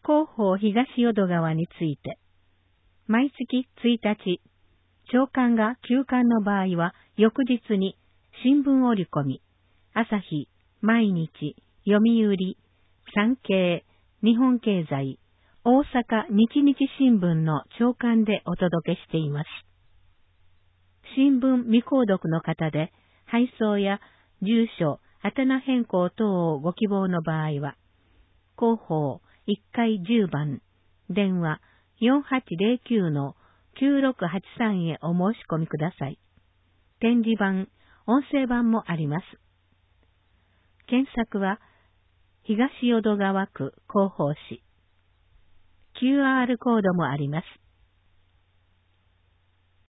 広報東淀川について、毎月1日、朝刊が休刊の場合は、翌日に新聞折り込み、朝日、毎日、読売、産経、日本経済、大阪日日新聞の朝刊でお届けしています。新聞未購読の方で、配送や住所、宛名変更等をご希望の場合は、広報1階10番、電話4809-9683へお申し込みください。展示版、音声版もあります。検索は、東淀川区広報誌。QR コードもあります。